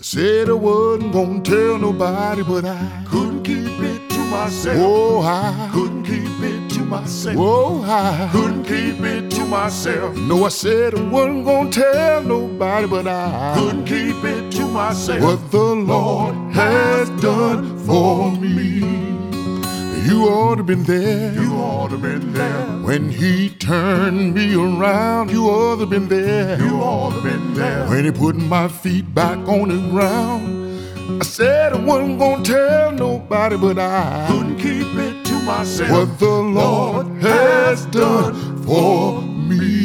Said I wasn't gonna tell nobody, but I couldn't keep it to myself. Oh, I couldn't keep it to myself. Oh, I couldn't keep it to myself. No, I said I wasn't gonna tell nobody, but I couldn't keep it to myself. What the Lord has done for me. You ought to been there. You ought to been there. When He turned me around. You ought to been there. You ought to been there. When He put my feet back on the ground. I said I wasn't gonna tell nobody, but I couldn't keep it to myself. What the Lord has done for me.